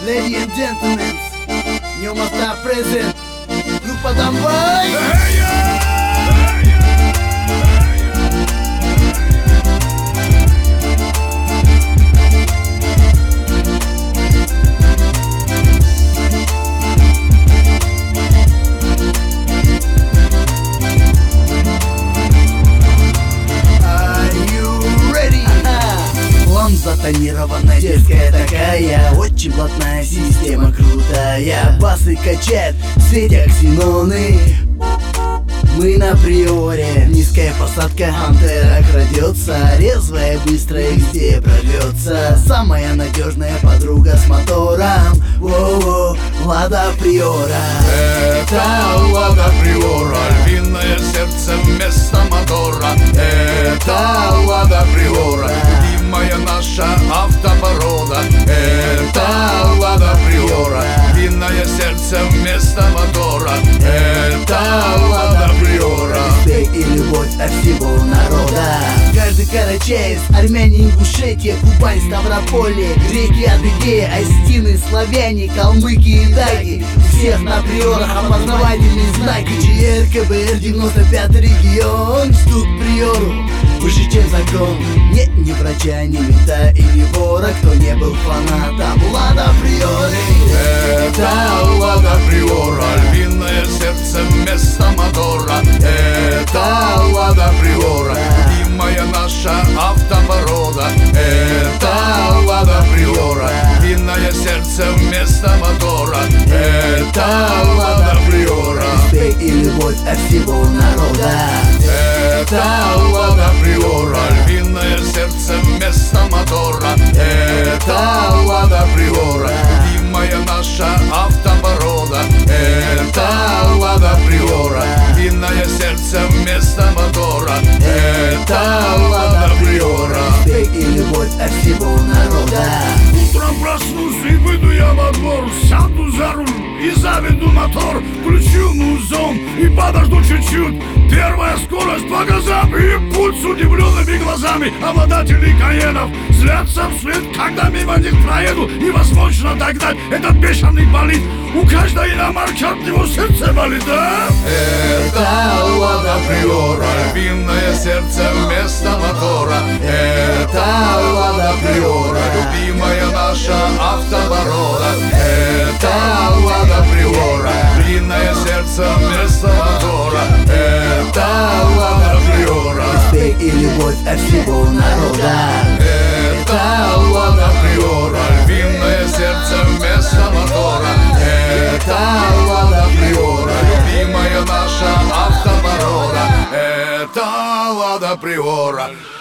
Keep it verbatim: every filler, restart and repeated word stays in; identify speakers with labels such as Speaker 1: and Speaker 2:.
Speaker 1: Ladies and gentlemen, New Master present. Группа Домбай.
Speaker 2: Затонированная, дерзкая такая, очень плотная система крутая. Басы качает в свете ксеноны. Мы на приоре, низкая посадка, антера крадется, резвая, быстрая, где прорвется. Самая надежная подруга с мотором. Воу-воу, Лада Приора.
Speaker 3: Это Лада Приора, львиное сердце вместо мотора. Это Лада Приора, любимая наша автопорода. Это Лада Приора, львиное сердце вместо мотора. Это Лада Приора.
Speaker 2: Респект и любовь от всего народа. Каждый карачаев, армяне, Ингушетия, Кубань, Ставрополье, греки, адыгеи, остины, славяне, калмыки и даги. У всех на приорах опознавательные знаки. ЧР, КБР, девяносто пятый регион. Ждут приору выше, чем закон. Нет ни врача, ни мента и ни вора, кто не был фанатом Лада Приоры.
Speaker 3: Это Лада Приора, львиное сердце вместо мотора. Это Лада Приора, любимая наша автопорода. Это Лада Приора, львиное сердце вместо мотора. Это Лада Приора.
Speaker 2: Респект и любовь от всего народа.
Speaker 3: Это Лада Приора, львиное сердце вместо мотора. Это Лада Приора, любимая наша автопорода. Это Лада Приора, львиное сердце вместо мотора. Это Лада Приора.
Speaker 2: Респект и любовь от всего народа.
Speaker 4: Утром проснусь и выйду я во двор, сяду за руль и заведу мотор. Включу музон и подожду чуть-чуть. Первая скорость по газам и путь с удивленными глазами. Обладатели Каенов злятся вслед, когда мимо них проеду. Невозможно догнать этот бешеный болид. У каждой иномарки от него сердце болит, да?
Speaker 3: Это Лада Приора, львиное сердце вместо мотора. Это Лада Приора, любимая наша автопорода. Это Лада Приора, львиное сердце вместо мотора. Это Лада Приора.
Speaker 2: Респект и любовь от всего народа.
Speaker 3: Это Лада Приора, львиное сердце вместо мотора. Это Лада Приора, любимая наша автопорода. Это Лада Приора.